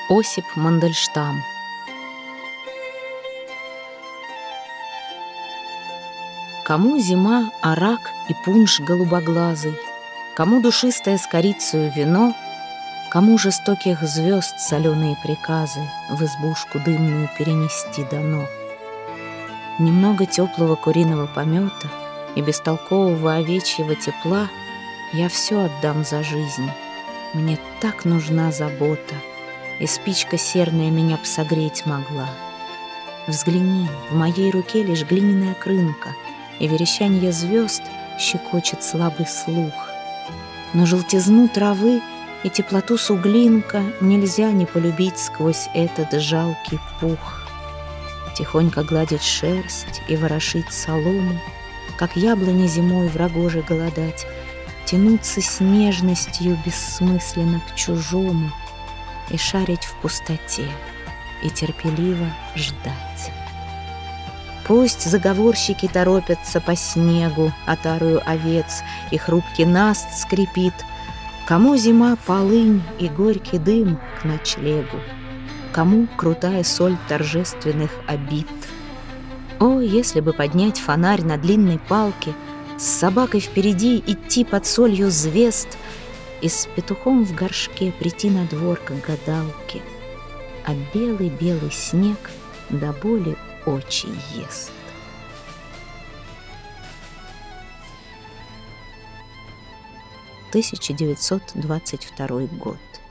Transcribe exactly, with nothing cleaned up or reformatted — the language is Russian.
Осип Мандельштам. Кому зима арак и пунш голубоглазый, кому душистое с корицею вино, кому жестоких звезд соленые приказы в избушку дымную перенести дано. Немного теплого куриного помета и бестолкового овечьего тепла я все отдам за жизнь. Мне так нужна забота, и спичка серная меня б согреть могла. Взгляни, в моей руке лишь глиняная крынка, и верещанье звезд щекочет слабый слух. Но желтизну травы и теплоту суглинка нельзя не полюбить сквозь этот жалкий пух. Тихонько гладить шерсть и ворошить солому, как яблони зимой в рогоже голодать, тянуться с нежностью бессмысленно к чужому и шарить в пустоте, и терпеливо ждать. Пусть заговорщики торопятся по снегу, отарую овец, и хрупкий наст скрипит, кому зима полынь и горький дым к ночлегу, кому крутая соль торжественных обид. О, если бы поднять фонарь на длинной палке, с собакой впереди идти под солью звезд и с петухом в горшке прийти на двор к гадалке, а белый-белый снег до боли очи ест. тысяча девятьсот двадцать второй год.